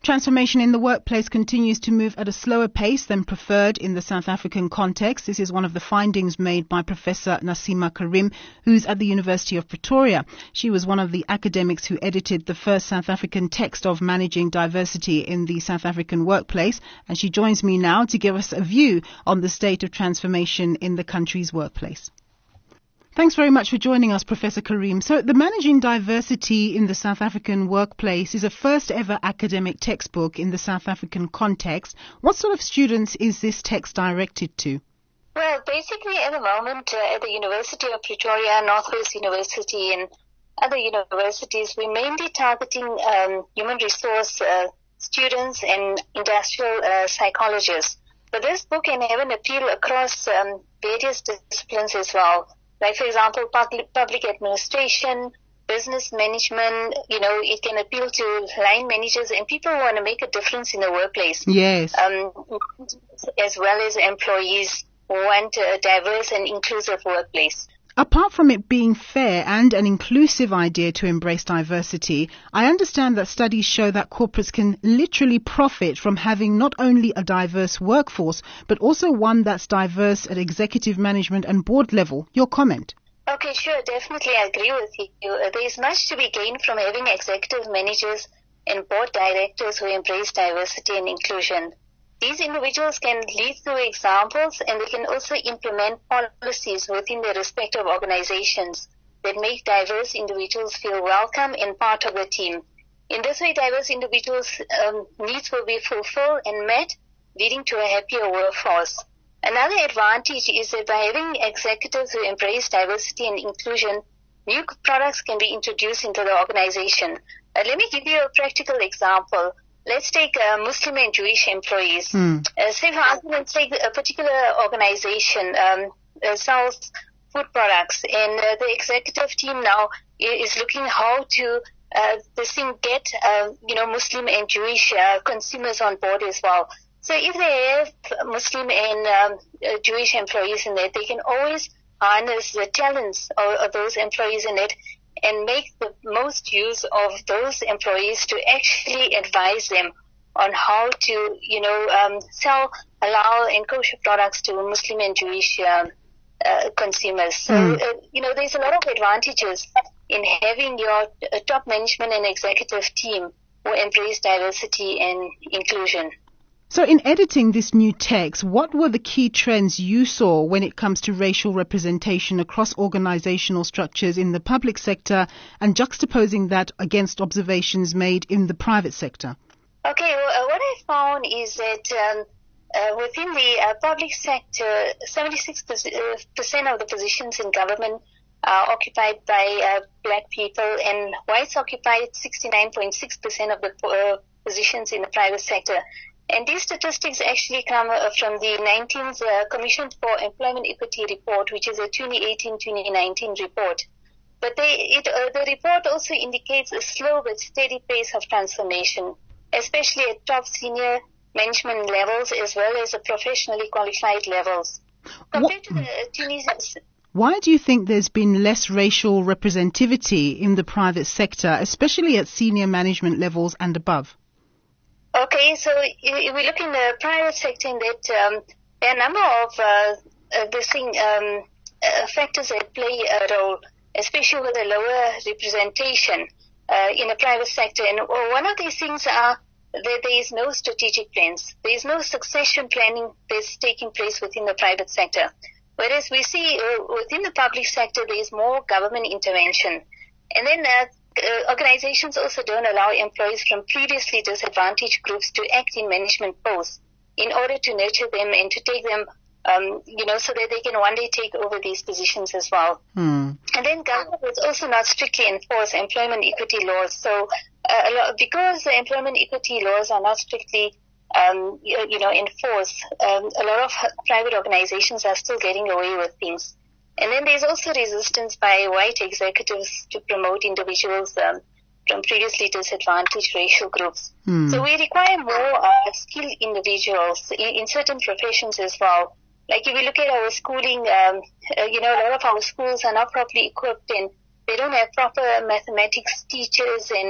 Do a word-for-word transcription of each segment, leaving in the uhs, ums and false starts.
Transformation in the workplace continues to move at a slower pace than preferred in the South African context. This is one of the findings made by Professor Naseema Karim, who's at the University of Pretoria. She was one of the academics who edited the first South African text of managing diversity in the South African workplace, and she joins me now to give us a view on the state of transformation in the country's workplace. Thanks very much for joining us, Professor Karim. So the Managing Diversity in the South African Workplace is a first ever academic textbook in the South African context. What sort of students is this text directed to? Well, basically at the moment uh, at the University of Pretoria, Northwest University and other universities, we're mainly targeting um, human resource uh, students and industrial uh, psychologists. But this book can have an appeal across um, various disciplines as well. Like, for example, public, public administration, business management, you know, it can appeal to line managers and people who want to make a difference in the workplace. Yes. Um, as well as employees who want a diverse and inclusive workplace. Apart from it being fair and an inclusive idea to embrace diversity, I understand that studies show that corporates can literally profit from having not only a diverse workforce, but also one that's diverse at executive management and board level. Your comment? Okay, sure. Definitely I agree with you. Uh, there is much to be gained from having executive managers and board directors who embrace diversity and inclusion. These individuals can lead through examples, and they can also implement policies within their respective organizations that make diverse individuals feel welcome and part of the team. In this way, diverse individuals' um, needs will be fulfilled and met, leading to a happier workforce. Another advantage is that by having executives who embrace diversity and inclusion, new products can be introduced into the organization. Uh, let me give you a practical example. Let's take uh, Muslim and Jewish employees. Mm. Uh, say, for argument's sake, a particular organization um, uh, sells food products, and uh, the executive team now is looking how to uh, this thing get uh, you know Muslim and Jewish uh, consumers on board as well. So if they have Muslim and um, uh, Jewish employees in it, they can always harness the talents of, of those employees in it and make the most use of those employees to actually advise them on how to, you know, um, sell halal and kosher products to Muslim and Jewish um, uh, consumers. So, mm. uh, you know, there's a lot of advantages in having your uh, top management and executive team who embrace diversity and inclusion. So in editing this new text, what were the key trends you saw when it comes to racial representation across organizational structures in the public sector and juxtaposing that against observations made in the private sector? Okay, well, uh, what I found is that um, uh, within the uh, public sector, seventy-six percent of the positions in government are occupied by uh, black people, and whites occupied sixty-nine point six percent of the uh, positions in the private sector. And these statistics actually come uh, from the nineteenth uh, Commission for Employment Equity report, which is a twenty eighteen twenty nineteen report. But they, it, uh, the report also indicates a slow but steady pace of transformation, especially at top senior management levels as well as the professionally qualified levels. Compared what, to the Tunisian... Why do you think there's been less racial representativity in the private sector, especially at senior management levels and above? Okay, so if we look in the private sector, in that um, there are a number of uh, uh, this thing, um, uh, factors that play a role, especially with a lower representation uh, in the private sector. And one of these things are that there is no strategic plans. There is no succession planning that's taking place within the private sector. Whereas we see uh, within the public sector, there is more government intervention. And then uh, Uh, organizations also don't allow employees from previously disadvantaged groups to act in management posts in order to nurture them and to take them, um, you know, so that they can one day take over these positions as well. Hmm. And then government is also not strictly enforce employment equity laws. So uh, a lot, because the employment equity laws are not strictly, um, you, you know, enforced, um, a lot of private organizations are still getting away with things. And then there's also resistance by white executives to promote individuals um, from previously disadvantaged racial groups. Hmm. So we require more uh, skilled individuals in, in certain professions as well. Like if we look at our schooling, um, uh, you know, a lot of our schools are not properly equipped and they don't have proper mathematics teachers and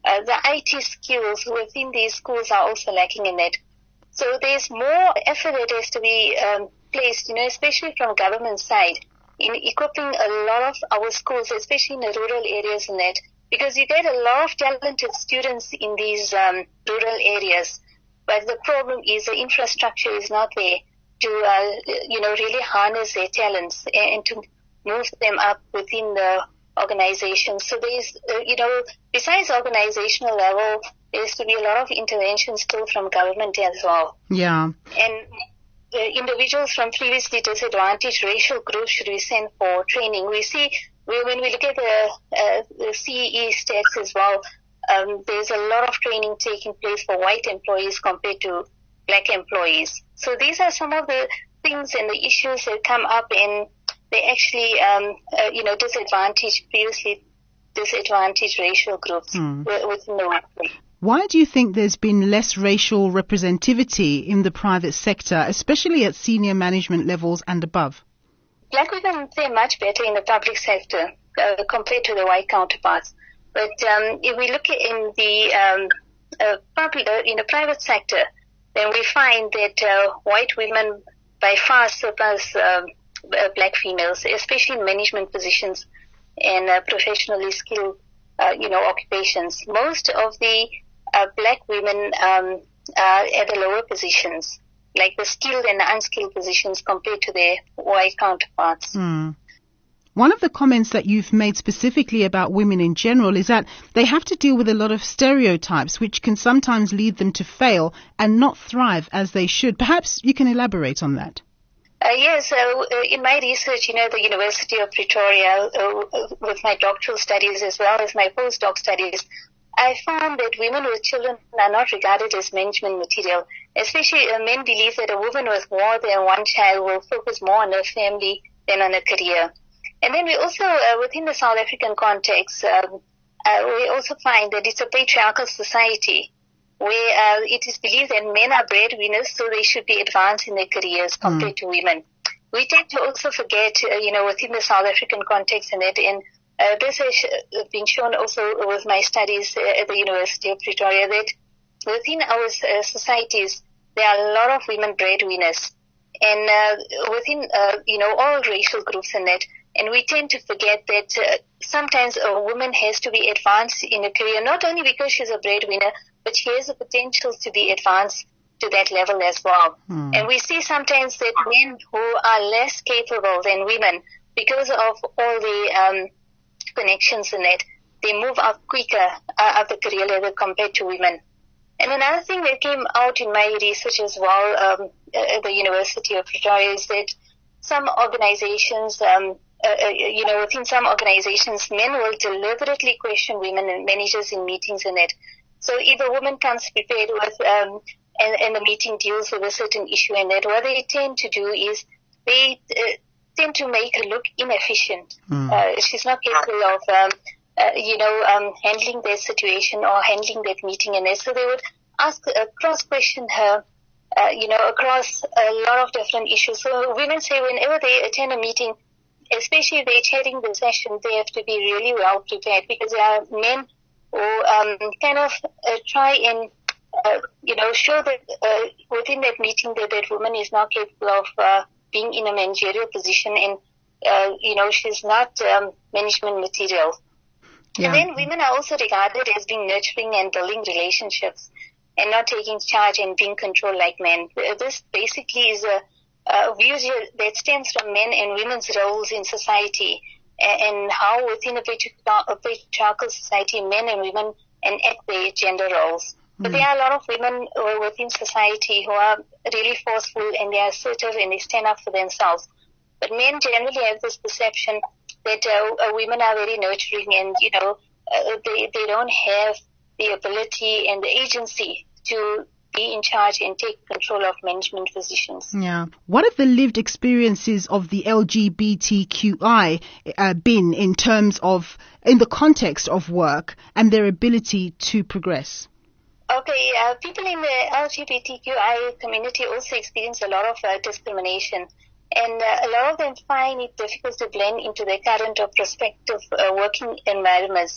uh, the I T skills within these schools are also lacking in that. So there's more effort that has to be um, placed, you know, especially from government side, in equipping a lot of our schools, especially in the rural areas and that, because you get a lot of talented students in these um, rural areas, but the problem is the infrastructure is not there to, uh, you know, really harness their talents and to move them up within the organization. So there's, uh, you know, besides organizational level, there's to be a lot of intervention still from government as well. Yeah. And uh, individuals from previously disadvantaged racial groups should be sent for training. We see, we, when we look at the, uh, the C E E stats as well, um, there's a lot of training taking place for white employees compared to black employees. So these are some of the things and the issues that come up in they actually, um, uh, you know, disadvantaged, previously disadvantaged racial groups mm. within the workplace. Why do you think there's been less racial representativity in the private sector, especially at senior management levels and above? Black women fare much better in the public sector uh, compared to the white counterparts. But um, if we look in the um, uh, public, uh, in the private sector, then we find that uh, white women by far surpass um, uh, black females, especially in management positions and uh, professionally skilled, uh, you know, occupations. Most of the uh, black women um, are at the lower positions, like the skilled and the unskilled positions compared to their white counterparts. Mm. One of the comments that you've made specifically about women in general is that they have to deal with a lot of stereotypes, which can sometimes lead them to fail and not thrive as they should. Perhaps you can elaborate on that. Uh, yes, uh, in my research, you know, the University of Pretoria, uh, with my doctoral studies as well as my postdoc studies, I found that women with children are not regarded as management material. Especially uh, men believe that a woman with more than one child will focus more on her family than on a career. And then we also, uh, within the South African context, um, uh, we also find that it's a patriarchal society where uh, it is believed that men are breadwinners, so they should be advanced in their careers compared mm. to women. We tend to also forget, uh, you know, within the South African context and that, and uh, this has been shown also with my studies uh, at the University of Pretoria, that within our uh, societies, there are a lot of women breadwinners, and uh, within, uh, you know, all racial groups and that. And we tend to forget that uh, sometimes a woman has to be advanced in a career, not only because she's a breadwinner, but she has the potential to be advanced to that level as well. Hmm. And we see sometimes that men who are less capable than women, because of all the um, connections in it, they move up quicker uh, up the career ladder compared to women. And another thing that came out in my research as well um, at the University of Pretoria is that some organizations, um, uh, you know, within some organizations, men will deliberately question women and managers in meetings and that. So if a woman comes prepared with, um, and, and the meeting deals with a certain issue and that, what they tend to do is they uh, tend to make her look inefficient. Mm. Uh, she's not capable of, um, uh, you know, um, handling that situation or handling that meeting and that. So they would ask, uh, cross-question her, uh, you know, across a lot of different issues. So women say whenever they attend a meeting, especially if they're chairing the session, they have to be really well prepared, because there are men who um, kind of uh, try and, uh, you know, show that uh, within that meeting that that woman is not capable of uh, being in a managerial position, and, uh, you know, she's not um, management material. Yeah. And then women are also regarded as being nurturing and building relationships and not taking charge and being controlled like men. This basically is a uh, view that stems from men and women's roles in society, and how within a patriarchal society, men and women enact their gender roles. Mm. But there are a lot of women within society who are really forceful and they are assertive and they stand up for themselves. But men generally have this perception that uh, women are very nurturing and, you know, uh, they, they don't have the ability and the agency to be in charge and take control of management positions. Yeah. What have the lived experiences of the L G B T Q I uh, been in terms of, in the context of work and their ability to progress? Okay, uh, people in the L G B T Q I community also experience a lot of uh, discrimination, and uh, a lot of them find it difficult to blend into their current or prospective uh, working environments.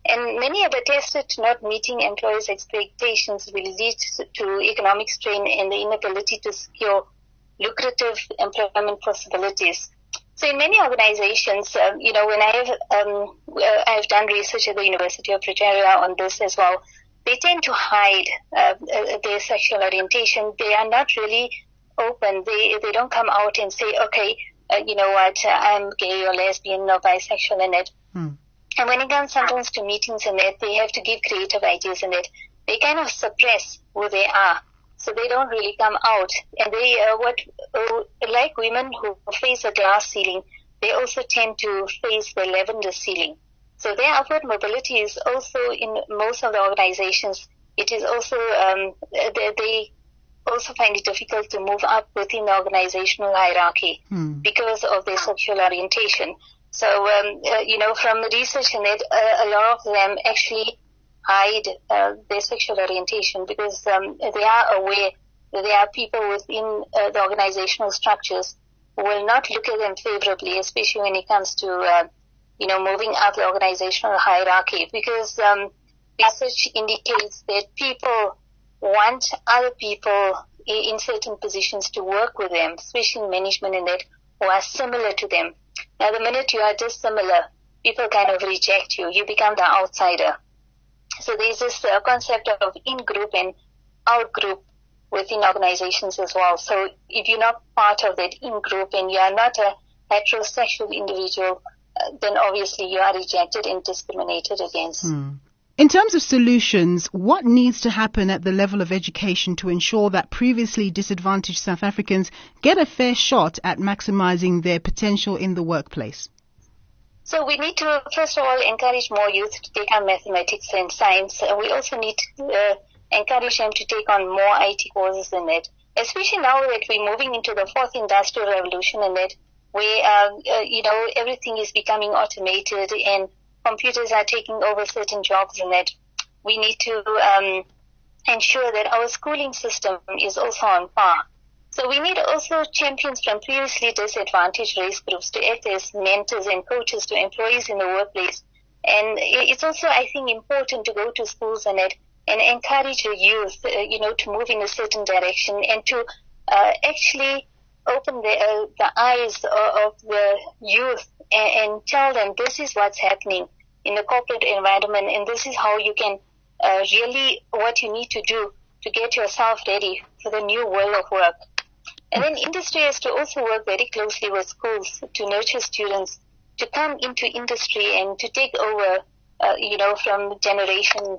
And many have attested to not meeting employers' expectations will lead to economic strain and the inability to secure lucrative employment possibilities. So in many organizations, um, you know, when I have, um, uh, I've done research at the University of Pretoria on this as well, they tend to hide uh, uh, their sexual orientation. They are not really open. They they don't come out and say, okay, uh, you know what, uh, I'm gay or lesbian or bisexual and that. Hmm. And when it comes sometimes to meetings and that, they have to give creative ideas and that. They kind of suppress who they are. So they don't really come out. And they, uh, what, uh, like women who face a glass ceiling, they also tend to face the lavender ceiling. So their upward mobility is also in most of the organizations. It is also, um, they, they also find it difficult to move up within the organizational hierarchy hmm. because of their sexual orientation. So, um, uh, you know, from the research in it, uh, a lot of them actually hide uh, their sexual orientation because um, they are aware that there are people within uh, the organizational structures who will not look at them favorably, especially when it comes to, uh, you know, moving up the organizational hierarchy, because um, research indicates that people want other people in certain positions to work with them, especially in management and that, who are similar to them. Now, the minute you are dissimilar, people kind of reject you. You become the outsider. So there's this uh, concept of in-group and out-group within organizations as well. So if you're not part of that in-group and you are not a heterosexual individual, uh, then obviously you are rejected and discriminated against. Hmm. In terms of solutions, what needs to happen at the level of education to ensure that previously disadvantaged South Africans get a fair shot at maximizing their potential in the workplace? So we need to, first of all, encourage more youth to take on mathematics and science. And we also need to uh, encourage them to take on more I T courses than that, especially now that we're moving into the fourth industrial revolution and that where, uh, uh, you know, everything is becoming automated and computers are taking over certain jobs and that. We need to um, ensure that our schooling system is also on par. So we need also champions from previously disadvantaged race groups to act as mentors and coaches to employees in the workplace. And it's also, I think, important to go to schools and that and encourage the youth, uh, you know, to move in a certain direction and to uh, actually open the, uh, the eyes of, of the youth and, and tell them this is what's happening in the corporate environment and this is how you can uh, really, what you need to do to get yourself ready for the new world of work. And then industry has to also work very closely with schools to nurture students to come into industry and to take over, uh, you know, from generation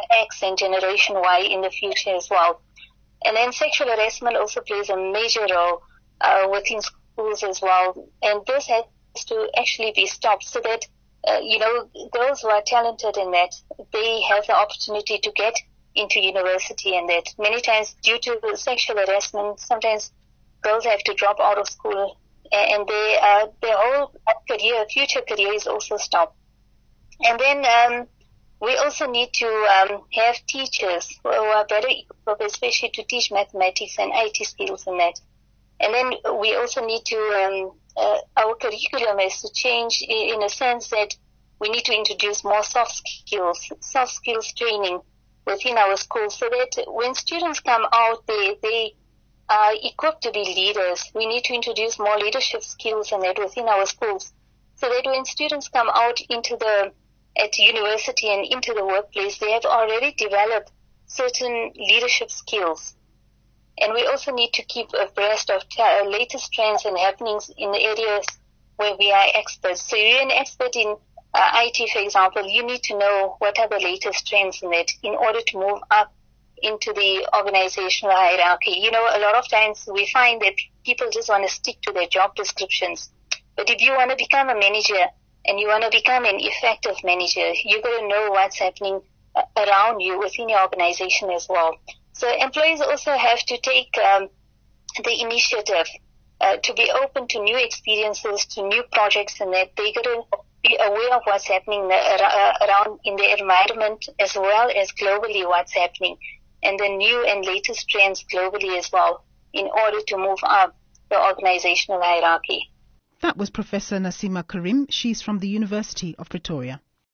X and generation Y in the future as well. And then sexual harassment also plays a major role uh, within schools as well. And this has to actually be stopped so that, uh, you know, girls who are talented in that, they have the opportunity to get into university and that. Many times due to sexual harassment, sometimes girls have to drop out of school and they, uh, their whole career, future career is also stopped. And then, um, we also need to, um, have teachers who are better equipped, especially to teach mathematics and I T skills and that. And then we also need to, um, uh, our curriculum has to change in, in a sense that we need to introduce more soft skills, soft skills training within our schools so that when students come out, they, they, are equipped to be leaders. We need to introduce more leadership skills and that within our schools so that when students come out into the, at university and into the workplace, they have already developed certain leadership skills. And we also need to keep abreast of t- latest trends and happenings in the areas where we are experts. So you're an expert in uh, I T, for example, you need to know what are the latest trends in it in order to move up into the organizational hierarchy. You know, a lot of times we find that people just want to stick to their job descriptions. But if you want to become a manager and you want to become an effective manager, you've got to know what's happening around you within your organization as well. So employees also have to take um, the initiative uh, to be open to new experiences, to new projects, and that they got to be aware of what's happening around in the environment as well as globally what's happening, and the new and latest trends globally as well in order to move up the organizational hierarchy. That was Professor Nasima Karim. She's from the University of Pretoria.